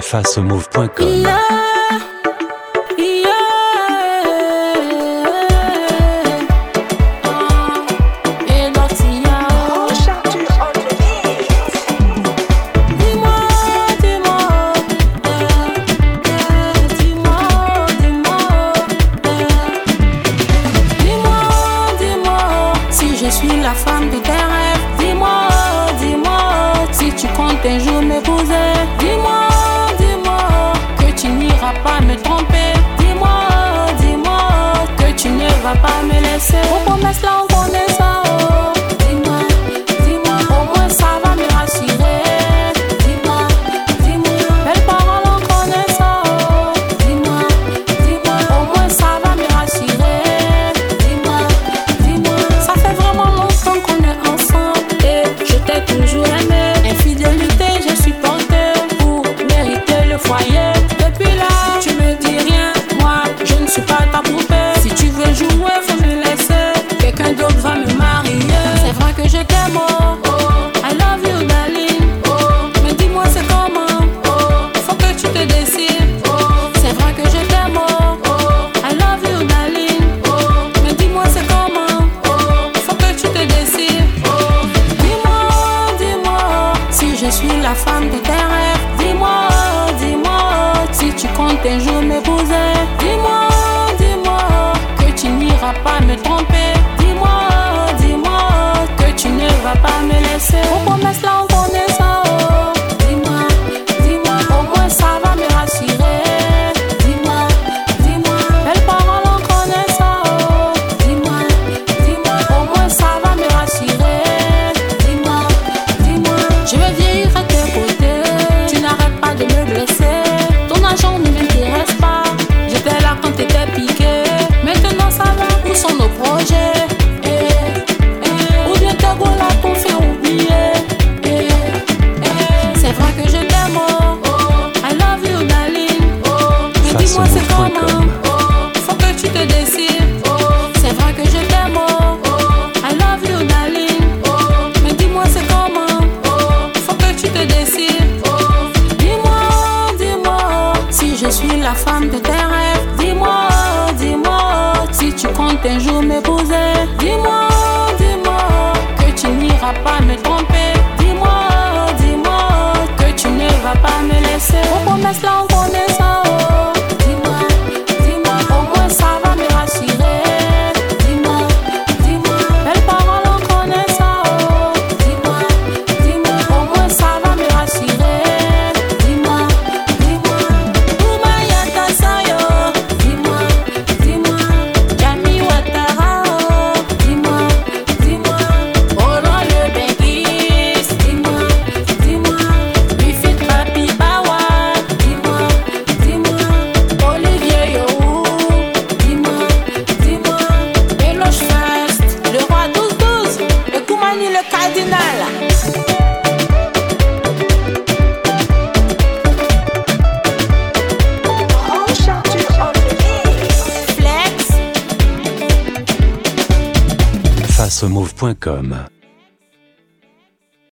Faceaumove.com. Je suis la femme de tes rêves. Dis-moi, dis-moi, si tu comptes un jour m'épouser. Dis-moi, dis-moi, que tu n'iras pas me tromper. Dis-moi, dis-moi, que tu ne vas pas me laisser. Vos promesses là on connaît ça, oh. Dis-moi, dis-moi, au moins ça va me rassurer. Dis-moi, dis-moi, belles paroles on connaît ça, oh. Dis-moi, dis-moi, au moins ça va me rassurer. Dis-moi, dis-moi, ça fait vraiment longtemps qu'on est ensemble et je t'ai toujours aimé. Infidélité, je suis portée pour mériter le foyer. Depuis là, tu me dis rien, moi je ne suis pas ta poupée. Si tu veux jouer, faut me laisser. Quelqu'un d'autre va me marier. C'est vrai que je t'aime, oh, oh. I love you, darling, oh. Mais dis-moi c'est comment, oh. Faut que tu te décides, oh. C'est vrai que je t'aime, oh, oh. I love you, darling, oh. Mais dis-moi c'est comment, oh. Faut que tu te décides, oh. Dis-moi, dis-moi, si je suis la femme de tes rêves. Dis-moi, dis-moi, si tu comptes un jour m'épouser. Dis-moi, dis-moi, que tu n'iras pas me tromper. Dis-moi, dis-moi, que tu ne vas pas me laisser. Vos promesses là on connaît ça, oh. Dis-moi, dis-moi, au moins ça va me rassurer. Dis-moi, dis-moi, belles paroles on connaît ça, oh. Dis-moi, dis-moi, au moins ça va me rassurer. Dis-moi, dis-moi, je vais vieillir à tes côtés. Tu n'arrêtes pas de me blesser. Ton argent ne m'intéresse pas. J'étais là quand t'étais piqué. Maintenant ça va, où sont nos projets? Ou bien t'as beau là pour faire oublier. C'est vrai que je t'aime, oh, oh. I love you, darling, oh. Mais dis-moi c'est comment, oh. Faut que tu te décides, oh. C'est vrai que je t'aime, oh, oh. I love you, darling, oh. Mais dis-moi c'est comment, oh. Faut que tu te décides, oh. Dis-moi, dis-moi, si je suis la femme de tes rêves. Dis-moi, dis-moi, si tu comptes un jour m'épouser. Dis-moi, dis-moi, que tu n'iras pas me tromper. Dis-moi, dis-moi, que tu ne vas pas me laisser. Vos promesses là on connaît ça, oh. Dis-moi, dis-moi, au moins ça va me rassurer. Dis-moi, dis-moi, belles paroles on connaît ça, oh. Dis-moi, dis-moi, au moins ça va me rassurer. Dis-moi, dis-moi, Oumayata Sayo. Dis-moi, dis-moi, Jami Ouattara, oh. Dis-moi, dis-moi, Roland le Benguis. Dis-moi, dis-moi, Wifit Papi Bawa. Dis-moi, dis-moi, Olivier Yohou. Dis-moi, dis-moi, Eloge Fast, le roi 12-12, et Koumani le cardinal. Flex. Faceaumove.com.